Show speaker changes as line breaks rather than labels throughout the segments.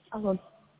Алло.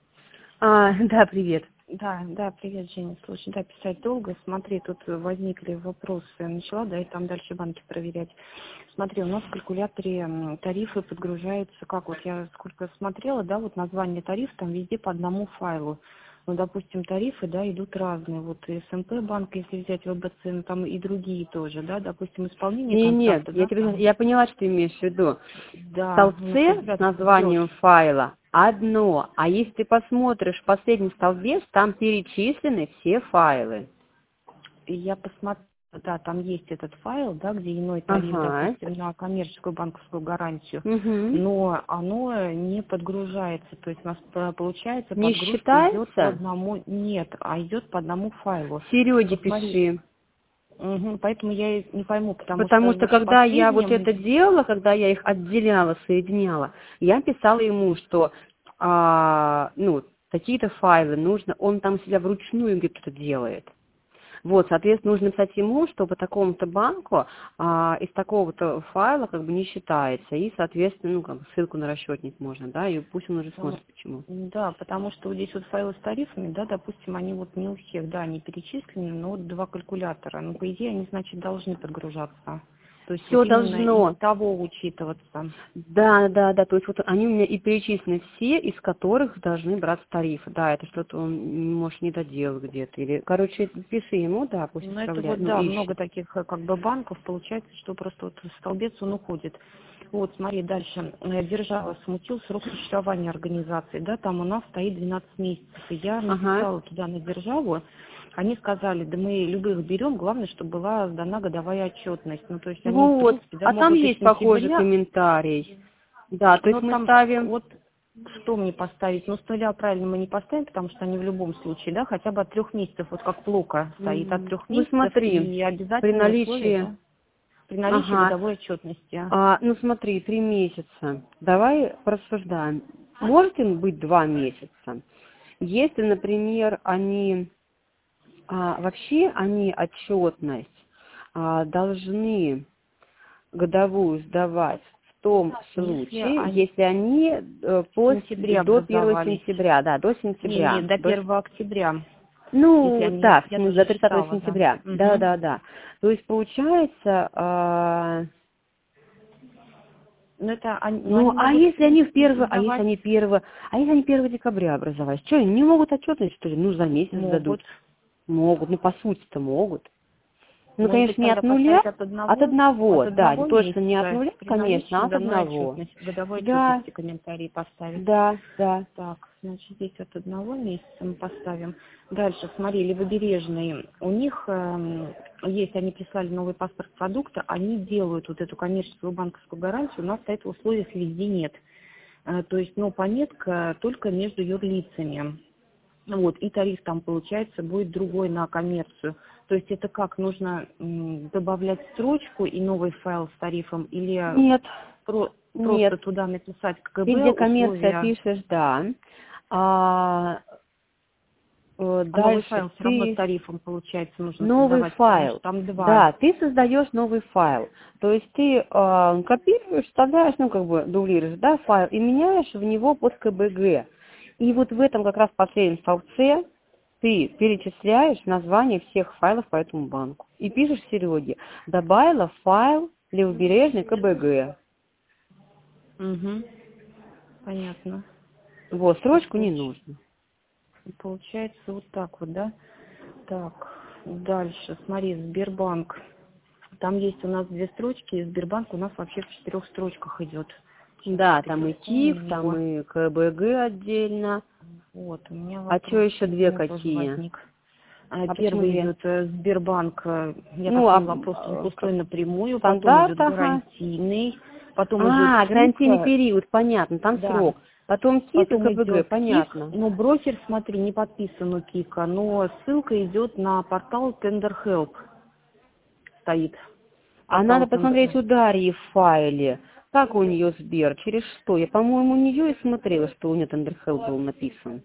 Да, привет.
Да, привет, Женя. Слушай, да, писать долго. Смотри, тут возникли вопросы. Начала, да, и там дальше банки проверять. Смотри, у нас в калькуляторе тарифы подгружаются, как вот я сколько смотрела, да, вот название тарифа там везде по одному файлу. Ну, допустим, тарифы, да, идут разные. Вот и СМП банк, если взять ВБЦ, ну, там и другие тоже, да, допустим, исполнение
Нет,
контракта, да, там.
я поняла, что ты имеешь в виду. В
Да, ну,
столбце с
федерация
названием
ждет.
файла одно, а если ты посмотришь последний столбец, там перечислены все файлы.
И я посмотрела, да, там есть этот файл, да, где иной тариф,
Ага.
допустим, на коммерческую банковскую гарантию,
Угу.
но оно не подгружается, то есть у нас получается
Не
подгрузка идет по
считается?
одному, нет, а идет по одному файлу.
Сереге
Вот смотри,
пиши.
поэтому я и не пойму, потому
Потому
что
что
вот в
когда я вот
последнем,
это делала, когда я их отделяла, соединяла, я писала ему, что такие-то файлы нужно, он там себя вручную где-то это делает. Вот, соответственно, нужно написать ему, что по такому-то банку из такого-то файла как бы не считается. И, соответственно, ну, как бы ссылку на расчетник можно, да, и пусть он уже смотрит, почему.
да, потому что вот здесь вот файлы с тарифами, да, допустим, они вот не у всех, да, они перечислены, но вот два калькулятора, ну, по идее, они, значит, должны подгружаться. То есть вот
Все
именно из
должно.
того учитываться.
Да. То есть вот они у меня и перечислены все, из которых должны браться тарифы. Да, это что-то он, может, не доделал где-то. Или, короче, пиши ему, да, пусть
Ну, это
исправляет,
вот,
ну,
да, много
ищет.
таких как бы банков, получается, что просто вот столбец, он уходит. Вот, смотри, дальше. Держава смутил срок существования организации, да, там у нас стоит 12 месяцев. И я
Ага.
написала туда на державу, они сказали, да мы любых берем, главное, чтобы была сдана годовая отчетность. Ну, то есть они, в
Вот.
принципе, да,
А там
могут и
есть
с
похожий
сентября.
комментарий. Да, то есть
Но
мы
там
ставим.
вот что мне поставить? Ну, с нуля правильно мы не поставим, потому что они в любом случае, да, хотя бы от 3 месяцев, вот как плока стоит, от трех
Ну
месяцев
смотри,
и
при
обязательные условия,
наличии,
да, при наличии
ага,
годовой отчетности.
ну смотри, 3 месяца. Давай порассуждаем. Может им быть 2 месяца? Если, например, они вообще они отчетность должны годовую сдавать в том
Если
случае,
они
если они
в сентябре
до 1
образовались,
сентября, да, до
не,
сентября.
до 1 октября, если
Ну,
они,
да,
я
до
тоже
30
считала, да.
сентября.
Угу.
Да. То есть получается,
Но это, но
ну,
они могут, в принципе,
если
сдавать,
они 1 декабря образовались, что, они не могут отчетность, что ли? Ну, за месяц сдадут.
могут.
Могут, ну, по сути-то могут. Ну,
Может быть,
конечно, не
тогда
от нуля,
поставить от
от
одного, от
одного, да,
одного
точно не от
месяца
нуля,
при
конечно,
наличии
а от одного.
годовой
Да,
отчетности комментарии поставить.
да.
Так, значит, здесь от одного месяца мы поставим. Дальше, смотри, Левобережные. У них есть, они прислали новый паспорт продукта, они делают вот эту коммерческую банковскую гарантию, у нас этого условия везде нет. То есть, но пометка только между юрлицами. Вот, и тариф там, получается, будет другой на коммерцию. То есть это как, нужно добавлять строчку и новый файл с тарифом, или
Нет, нет.
просто туда написать
Ты
КГБ
где коммерция
условия,
пишешь, да. А,
а новый
дальше
файл все равно с
ты
тарифом, получается, нужно
новый
создавать, потому что
файл.
там два.
Да, ты создаешь новый файл. То есть ты копируешь, вставляешь, ну как бы дублируешь, да, файл и меняешь в него под КБГ. И вот в этом как раз последнем столбце ты перечисляешь название всех файлов по этому банку. И пишешь Сереге, добавила файл Левобережный КБГ.
Угу, понятно.
Вот,
То есть
строчку не нужно.
получается вот так вот, да? Так, дальше, смотри, Сбербанк. Там есть у нас 2 строчки, и Сбербанк у нас вообще в 4 строчках идет. Сейчас
Да, там и
перелистну на
ТИК, там
него.
и КБГ отдельно.
Вот, у меня
А что
вопрос
еще
у
2
меня тоже
какие?
возник.
А почему
Первый
2?
идет Сбербанк, я
Ну,
так поняла, просто пустой напрямую, потом
стандарт,
идет
ага.
гарантийный, потом идет ТИК,
Гарантийный период, понятно, там
да,
срок. Потом ТИК и
потом
КБГ,
идет КИК,
понятно.
но брокер, смотри, не подписан у КИКа, но ссылка идет на портал Tender Help, стоит,
А
портал
надо
Tender
посмотреть
Help.
у Дарьи в файле. Как у нее Сбер, через что? Я, по-моему, у нее и смотрела, что у нее Тендерхелл был написан.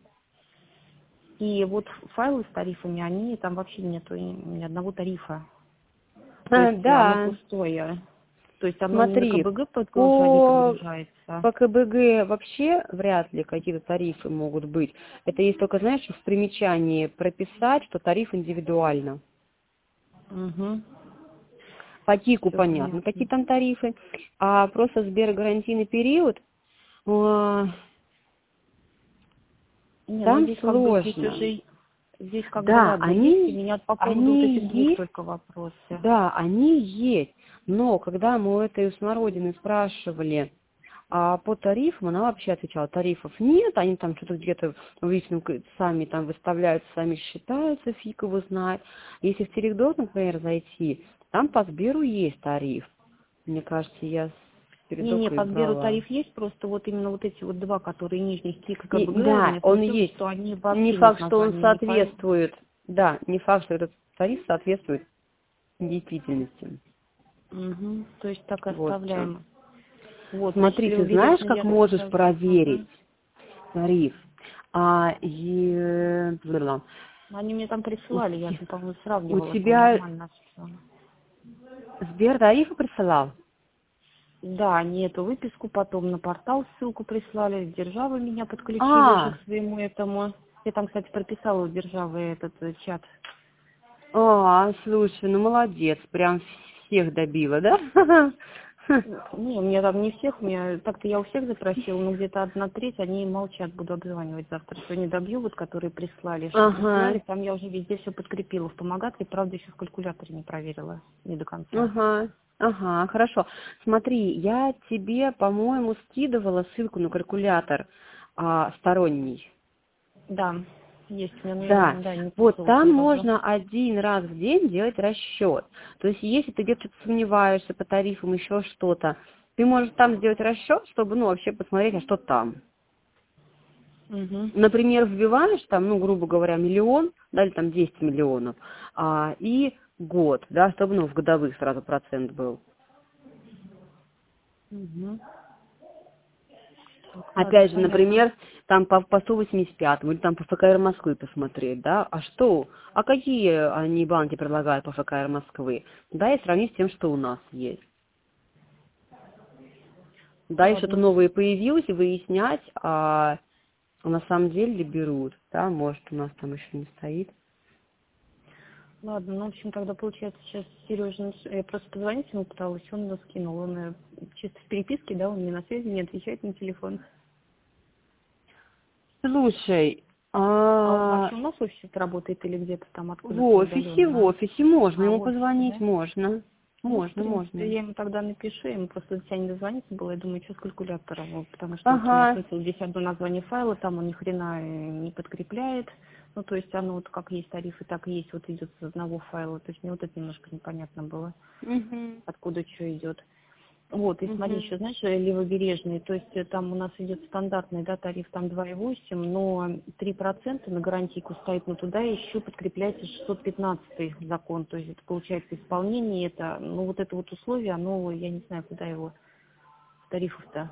И вот файлы с тарифами, они там вообще нету ни одного тарифа. То есть оно
Да,
пустое. То есть оно не на
смотри,
КБГ
по
подгружается. конца.
по КБГ вообще вряд ли какие-то тарифы могут быть. Это есть только, знаешь, в примечании прописать, что тариф индивидуально.
Угу.
По ТИКу
Все
понятно,
понятно.
какие там тарифы. А просто сбергарантийный период,
Не, ну
там
здесь как бы
сложно.
здесь как бы
Да,
ладно есть, и меня по поводу вот
они
этих двух
есть.
только вопросы.
Да, они есть, но когда мы у этой Смородины спрашивали по тарифам, она вообще отвечала, тарифов нет, они там что-то где-то в личном сами там выставляют, сами считаются, фиг его знает. Если в Телекдот, например, зайти, там по Сберу есть тариф. Мне кажется, я с
Не,
передокой
по Сберу
брала.
тариф есть, просто вот именно вот эти вот два, которые нижних ТИК и КБГ, у
Да,
меня
он
случилось,
есть.
что они
Не
вообще нет
факт, что он
названия, не поэтому.
соответствует, да, не факт, что этот тариф соответствует действительности.
Угу. То есть так и
Вот.
оставляем. Вот, значит,
Смотри, ты знаешь,
левобережный
как
я
можешь
оставлю.
проверить
Ага.
тариф?
Они мне там
У,
присылали, я, по-моему,
у
сравнивала, там
тебя
нормально всё.
Сбер тарифы присылал?
Да, они эту выписку потом на портал ссылку прислали, Державы меня подключили уже
А,
к своему этому. Я там, кстати, прописала у Державы этот чат.
слушай, ну молодец, прям всех добила, да?
Не, у меня там не всех, у меня так-то я у всех запросила, но где-то 1/3, они молчат, буду обзванивать завтра. Сегодня добью, вот которые прислали, что
Ага,
прислали, там я уже везде все подкрепила в помогателе, правда, еще в калькуляторе не проверила, не до конца.
ага, хорошо. Смотри, я тебе, по-моему, скидывала ссылку на калькулятор сторонний.
Да, есть у меня, но
Да,
я, да, не
вот
пользовалась
там
ни разу.
можно один раз в день делать расчет. То есть, если ты где-то сомневаешься по тарифам, еще что-то, ты можешь там сделать расчет, чтобы, ну, вообще посмотреть, а что там.
Угу.
Например, вбиваешь там, ну, грубо говоря, миллион, да, или там 10 миллионов, и год, да, чтобы, ну, в годовых сразу процент был.
Угу. Так, ладно,
Опять же,
понятно.
например, там по 185 или там по ФКР Москвы посмотреть, да, какие они банки предлагают по ФКР Москвы, да, и сравнить с тем, что у нас есть. Да, и что-то
Ладно.
новое появилось, и выяснять, на самом деле ли берут, да, может, у нас там еще не стоит.
Ладно, ну, в общем, тогда получается сейчас Сережа, я просто позвонить ему пыталась, он нас скинул, он чисто в переписке, да, он мне на связи не отвечает на телефон.
Слушай,
А он вообще у нас в офисе работает или где-то там
в
откуда-то
офисе,
удаленно?
можно,
А,
ему
в офисе,
позвонить
да?
можно.
Ну, в
Можно.
принципе, я ему тогда напишу, ему просто до тебя не дозвониться было, я думаю, что с калькулятором, вот, потому что вот у меня
Ага,
смысл здесь одно название файла, там он ни хрена не подкрепляет, ну, то есть оно вот как есть тарифы, так и есть, вот идет с одного файла, то есть мне вот это немножко непонятно было,
угу,
откуда что идет. Вот, и смотри,
угу.
еще, знаешь, левобережный, то есть там у нас идет стандартный, да, тариф там 2,8, но 3% на гарантийку стоит, но туда еще подкрепляется 615 закон, то есть это получается исполнение, это, ну вот это вот условие, оно, я не знаю, куда его, тарифов-то.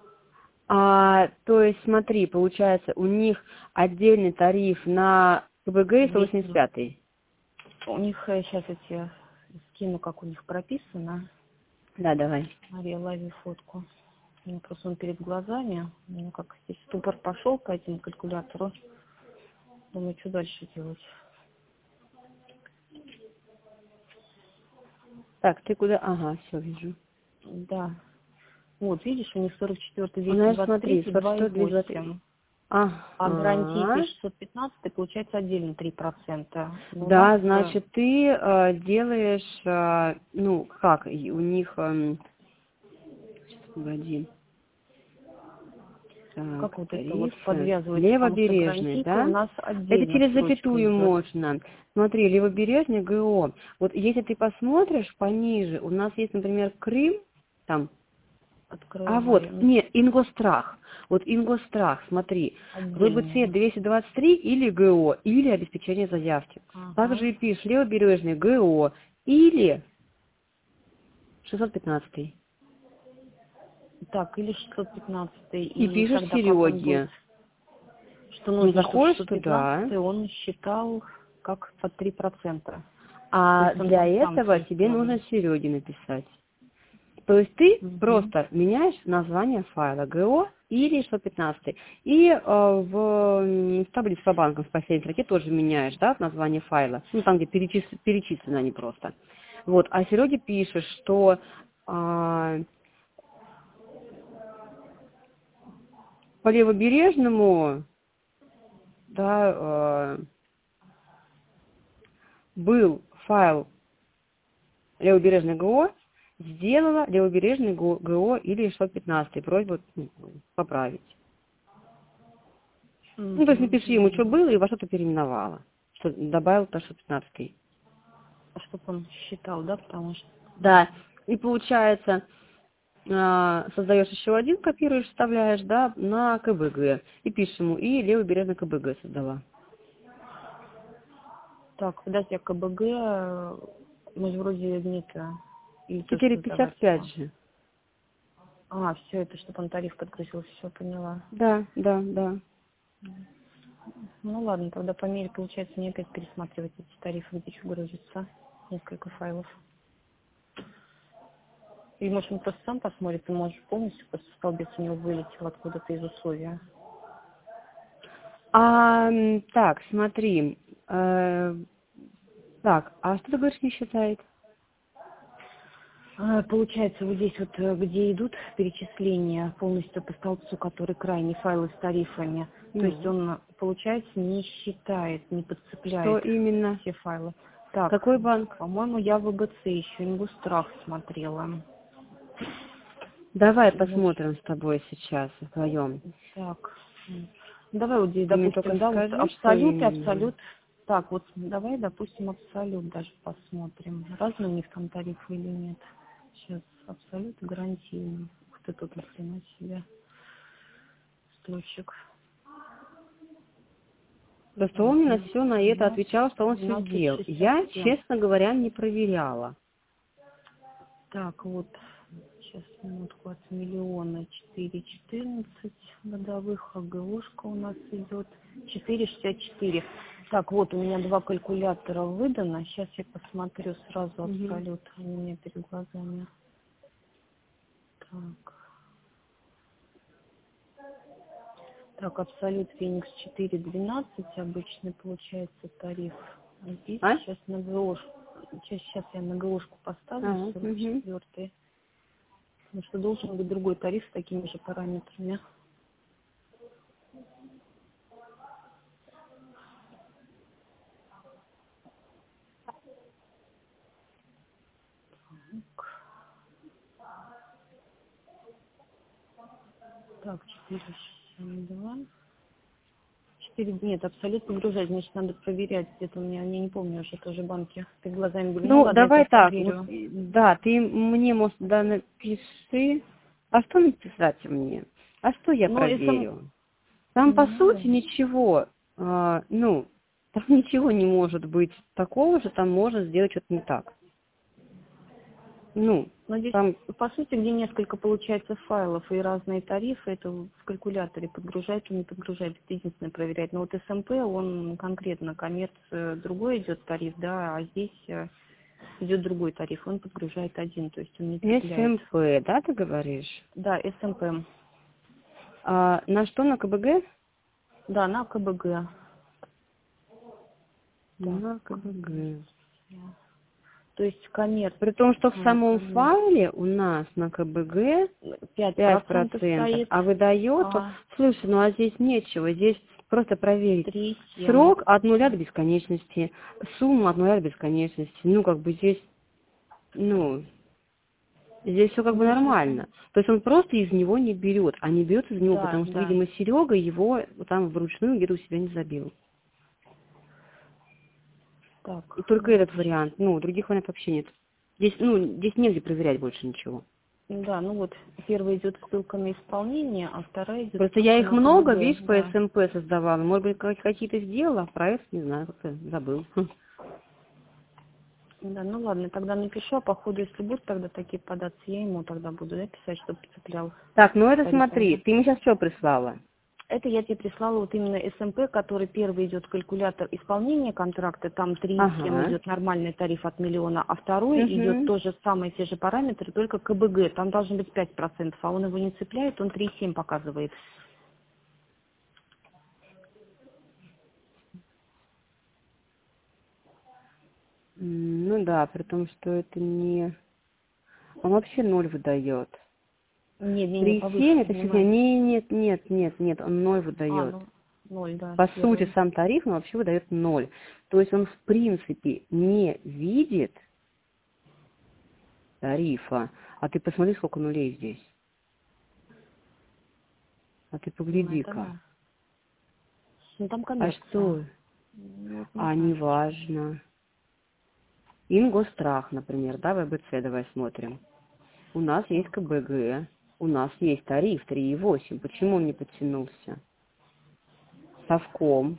То есть, смотри, получается, у них отдельный тариф на КБГ и
200.
185.
У них, сейчас я тебе скину, как у них прописано,
Да, давай.
Мария, лови фотку. У меня просто он перед глазами, у меня как здесь ступор пошел по этому калькулятору. Думаю, что дальше делать.
Так, ты куда? Ага, все вижу.
Да. Вот, видишь, у них 44,
У нас, смотри,
223 и
44, 223.
2,8. А гарантийки
Ага.
615 получается отдельно 3%. Но у нас,
Да, значит, ты делаешь, ну, как, у них, сейчас, погоди, так,
как вот это вот
тарифы,
подвязывается, потому что
левобережный,
гарантийка у
да?
нас
Это
отдельно
через
строчка
запятую
идет.
можно. Смотри, левобережный ГО. Вот если ты посмотришь пониже, у нас есть, например, Крым, там,
Открываем.
нет, Ингострах. Вот Ингострах, смотри, ВБЦ
Отдельно.
223 или ГО, или обеспечение заявки.
Ага.
Также и пишешь левобережный ГО или 615.
Так, или 615.
И
И
пишешь
тогда как он будет?
Сереге.
Что
Ну,
нужно, чтобы
заходишь туда,
615 он считал как под 3%. То
а
есть он
для
там сам
этого
все
тебе
сделал.
нужно Сереге написать. То есть ты просто меняешь название файла ГО или 615. И в таблице по банкам в последней строке тоже меняешь, да, название файла. Ну, там, где перечислены они просто. Вот. А Сереге пишешь, что по левобережному, да, был файл левобережный ГО, сделала левобережный ГО или 615. Просьба поправить. Ну, то есть напиши ему, что было, и во что ты переименовала. Что добавил то 615.
Чтобы он считал, да, потому что...
Да, и получается, создаешь еще один, копируешь, вставляешь, да, на КБГ. И пишешь ему, и левобережный КБГ создала.
Так, подожди, КБГ, мы же вроде нет... Или тоже
4,55 же.
А, все, это чтобы он тариф подгрузил, все, поняла.
Да, да, да.
Ну ладно, тогда по мере, получается, мне опять пересматривать эти тарифы, где что грузится. Несколько файлов. И может он просто сам посмотрит, ты можешь полностью, просто столбец у него вылетел откуда-то из условия.
Так, смотри. Так, а что ты говоришь, не считает?
Получается, вот здесь вот, где идут перечисления полностью по столбцу, который крайний файлы с тарифами, то есть он, получается, не считает, не подцепляет
Что именно?
все файлы. Так,
Какой банк?
по-моему, я в ВБЦ еще Ингустрах смотрела.
Давай посмотрим с тобой сейчас вдвоем.
Так, давай вот здесь,
Ты мне только
допустим, да, вот
скажи, что
абсолют и
именно.
абсолют. Так, вот давай, допустим, абсолют даже посмотрим. Разные у них там тарифы или нет. Сейчас абсолют гарантийный. Ух ты, тут ни хрена себе. Строчек.
Просто он мне на все на это отвечал, что он все
12,
сделал. Я,
67.
честно говоря, не проверяла.
Так, вот, сейчас минутку, от миллиона 4,14 годовых, а ГОшка у нас идет 4,64. Так, вот у меня два калькулятора выдано. Сейчас я посмотрю сразу абсолют. Они у меня перед глазами. Так. Так, абсолют Феникс 4,12 обычный получается тариф. А здесь сейчас на ГОшку. Сейчас я на ГОшку поставлю 44-й. Потому что должен быть другой тариф с такими же параметрами. Так, 4,62. 4, нет, абсолютно выгружать, значит, надо проверять. Где-то у меня, я не помню уже тоже банки. Ты глазами говоришь,
Ну,
ладно,
давай
я
так,
проверю.
вот, да, ты мне, может, да, напиши. А что написать мне? А что я
Ну, если...
проверю? Там, по сути, ничего, ну, там ничего не может быть такого же, там можно сделать что-то не так. Ну,
Но здесь,
там...
по сути, где несколько, получается, файлов и разные тарифы, это в калькуляторе подгружать или не подгружать, это единственное проверять. Но вот СМП, он конкретно, коммерц, другой идет тариф, да, а здесь идет другой тариф, он подгружает один, то есть он не цепляет.
СМП, да, ты говоришь?
Да, СМП.
На что, на КБГ?
Да, на КБГ.
На КБГ.
То есть коммерц.
При том, что в самом файле у нас на КБГ 5%,
стоит,
а выдает... Слушай, ну а здесь нечего, здесь просто проверить.
3,7.
Срок от 0 до бесконечности, сумма от 0 до бесконечности. Ну, как бы здесь, ну, здесь все как бы нормально. То есть он просто из него не берет, а не берет из него,
Да,
потому что,
да.
видимо, Серега его там вручную где-то у себя не забил.
Так.
И только этот вариант, ну, других вариантов вообще нет. Здесь, ну, здесь негде проверять больше ничего.
Да, ну вот, первая идет ссылка на исполнение, а вторая идет
Просто
ссылка
я их
на
много,
КБГ,
видишь, по
да.
СМП создавала. Может быть, какие-то сделала, а проект, не знаю, как-то забыл.
Да, ну ладно, тогда напишу, а по ходу, если будут тогда такие податься, я ему тогда буду, да, писать, чтобы цеплял.
Так, ну это
тарифами.
смотри, ты мне сейчас что прислала?
Это я тебе прислала вот именно СМП, который первый идет калькулятор исполнения контракта, там 3,7
Ага.
идет нормальный тариф от миллиона, а второй идет
Угу.
тоже самые те же параметры, только КБГ, там должно быть 5%, а он его не цепляет, он 3,7 показывает.
Ну да, при том, что это не... Он вообще 0 выдает.
Не,
3,7
повыше
это фигня.
поднимай.
Нет, он 0 выдает.
Ну, 0, да,
По сути,
первый.
сам тариф он вообще выдает 0. То есть он в принципе не видит тарифа. А ты посмотри, сколько нулей здесь. А ты
Ну, это
погляди-ка.
да. Ну, там
А
коммерция.
что?
Ну, вот не
А
знаю.
неважно. Ингосстрах, например, да, ВБЦ, давай смотрим. У нас есть
Так.
КБГ, у нас есть тариф 3,8. Почему он не подтянулся? Совком.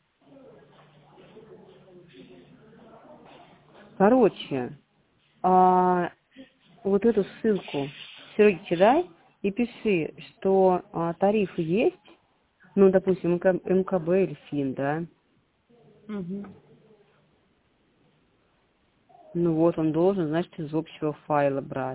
Короче, вот эту ссылку Сереге кидай и пиши, что тарифы есть, ну, допустим, МКБ или ФИН, да,
Угу.
ну вот он должен, значит, из общего файла брать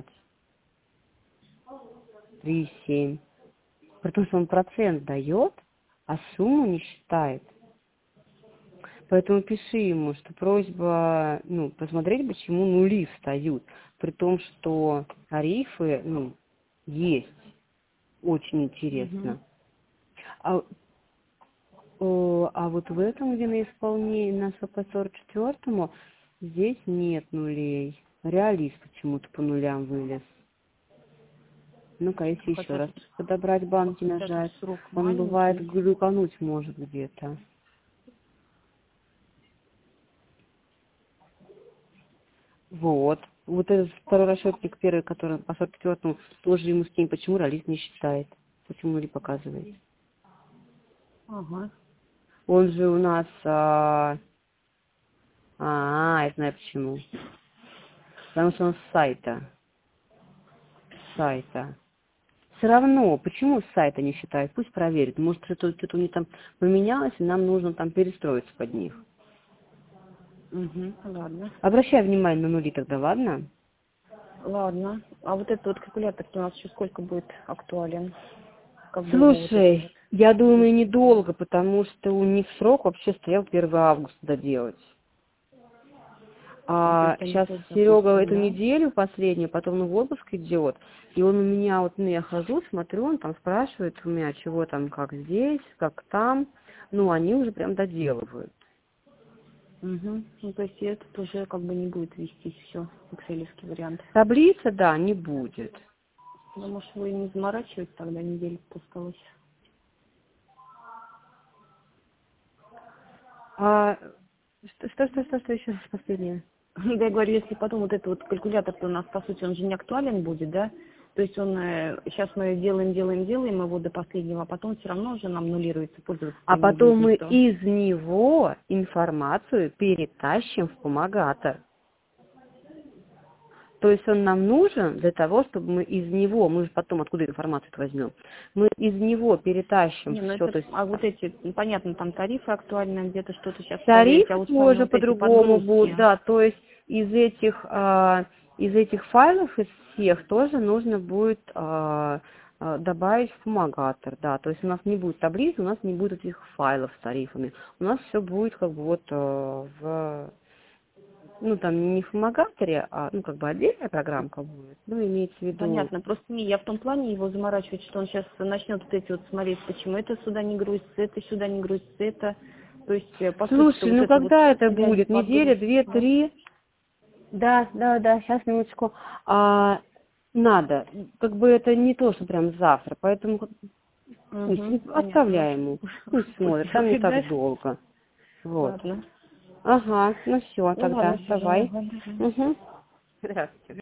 3,7. Потому что он процент дает, а сумму не считает. Поэтому пиши ему, что просьба, ну, посмотреть, почему нули встают, при том, что тарифы, ну, есть. Очень
Угу.
интересно. А, а вот в этом, где на исполнении, на СП-44, здесь нет нулей. Реалист почему-то по нулям вылез. Ну-ка, если еще
Хотя
раз
тут,
подобрать банки,
хотя тут
нажать,
срок
он бывает
маленький.
глюкануть может где-то. Вот. Вот этот второй расчетник, первый, который по 44-му, тоже ему скинь. Почему реалист не считает? Почему нули показывает?
Ага.
Он же у нас... я знаю почему. Потому что он с сайта. Все равно, почему с сайта не считает? Пусть проверит. Может, что-то у них там поменялось, и нам нужно там перестроиться под них.
Угу. Ладно.
Обращай внимание на нули тогда, ладно?
Ладно. А вот этот вот калькулятор у нас еще сколько будет актуален? Когда его вот это вот
Слушай, я думаю,
запустим?
недолго, потому что у них срок вообще стоял 1 августа доделать.
Ну, то есть они
Сейчас
хоть
Серега
запустим,
эту
да?
неделю последнюю, потом в отпуск идет, и он у меня, вот, ну, я хожу, смотрю, он там спрашивает у меня, чего там, как здесь, как там, ну, они уже прям доделывают.
Угу. Ну, то есть этот уже как бы не будет вестись все, экселевский вариант.
Таблица, да, не будет.
Ну, может, вы и не заморачивать тогда, неделю-то осталось.
А, что еще раз последнее?
Я говорю, если потом вот этот вот калькулятор-то у нас, по сути, он же не актуален будет, да? То есть он, сейчас мы делаем его до последнего, а потом все равно уже нам аннулируется, пользоваться
А
им не будет
потом мы
никто.
из него информацию перетащим в помогатор. То есть он нам нужен для того, чтобы мы из него, мы же потом откуда информацию возьмем, мы из него перетащим
Не, ну
все,
это,
то есть
а вот эти, ну, понятно, там тарифы актуальны, где-то что-то сейчас проверить, а
тарифы
вот сами
тоже
вот эти
по-другому будут,
подгрузки.
да, то есть из этих файлов, из всех тоже нужно будет добавить в помогатор, да, то есть у нас не будет таблицы, у нас не будет этих файлов с тарифами, у нас все будет как бы вот ну, там не в помогаторе, а, ну, как бы отдельная программка будет, ну, имеется в виду.
Понятно, просто не, я в том плане его заморачивать, что он сейчас начнет вот эти вот смотреть, почему это сюда не грузится, это сюда не грузится, это, то есть, по сути-то
Слушай,
вот
ну,
это вот
когда это
связь
будет? Неделя,
подгрузки,
две,
да?
три? Да, сейчас, минуточку. Надо. Как бы это не то, что прям завтра, поэтому пусть
Угу, понятно.
оставляй ему. Пусть
Пусть
смотрит, там не
делает, да?
так долго. Вот.
Ладно.
Ага, ну все,
Ну ладно,
тогда
все,
давай.
ладно.
Угу. Здравствуйте.